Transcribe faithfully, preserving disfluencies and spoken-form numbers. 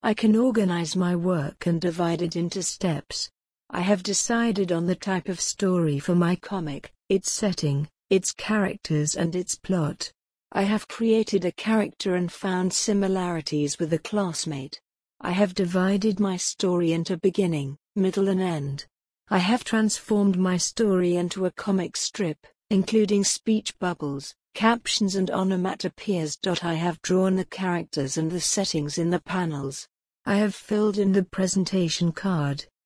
I can organize my work and divide it into steps. I have decided on the type of story for my comic, its setting, its characters and its plot. I have created a character and found similarities with a classmate. I have divided my story into beginning, middle and end. I have transformed my story into a comic strip, including speech bubbles, captions and onomatopoeias. I have drawn the characters and the settings in the panels. I have filled in the presentation card,